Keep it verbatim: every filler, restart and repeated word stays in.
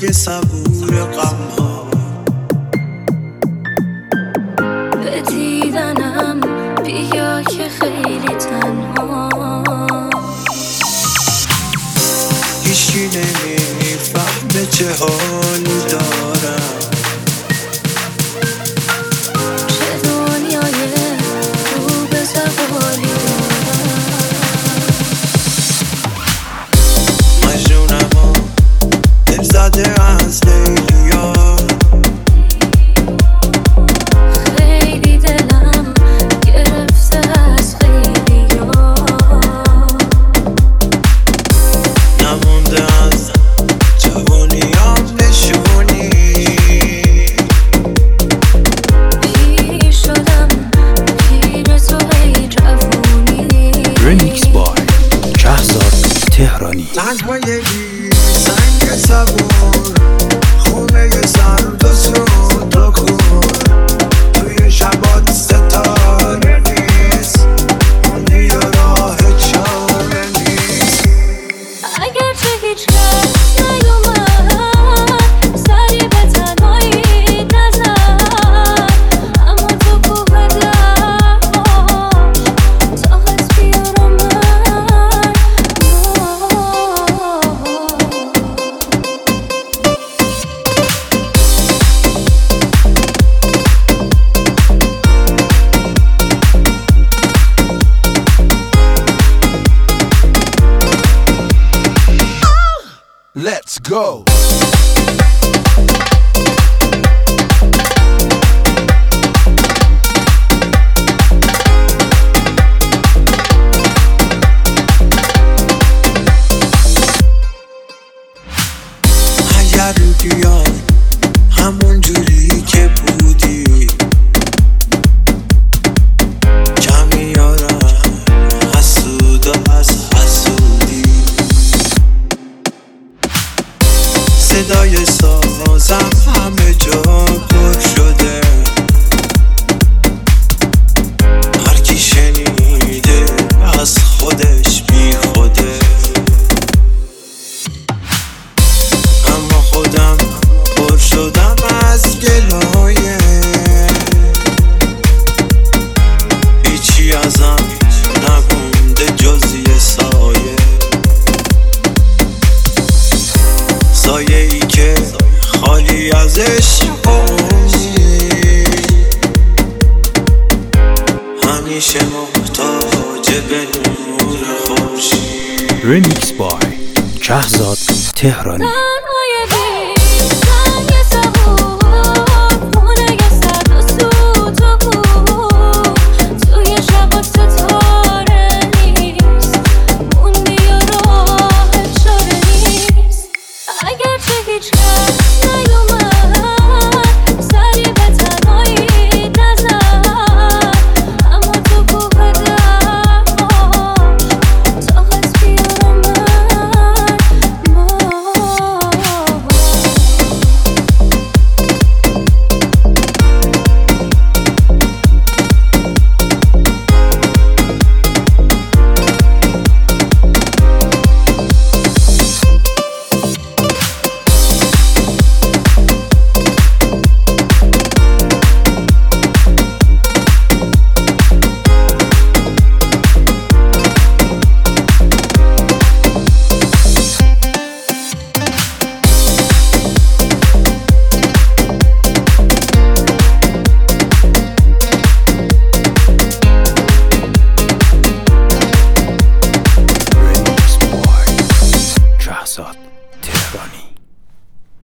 سنگ صبور غم‌ها به دیدنم بیا که خیلی تنها هیچکی نمیفهمه چه حالی دارم چه دنیای رو به زوالی دارم مجنونم و دل زده از لیلیا خیلی دلم گرفته از خیلیا نمونده از جوانیام نشونی پیر شدم پیر تو ای جوونی ریمیکس بای شهزاد تهرانی. تنهایی سنگ صبور خونه سرد و سود و کور توی شبات ستاره نیست موندی و راه چاره نیست اگر چه هیچ کس نیومد سری به تنهایی نزد اما تو کوه درهاش طاقت بیار و من Let's go. اگر بیای همون جوری که بودی کمی یارم حسود و از حسودی صدای سازم همه جا پر شده هر کی شنیده از خودش بی خوده اما خودم پر شدم از گلایه هیچی ازم نمونده جز یه سایه سایه ای که خالی از عشق و امید همیشه محتاج به نور خورشید. ریمیکس بای شهزاد تهرانی. تنها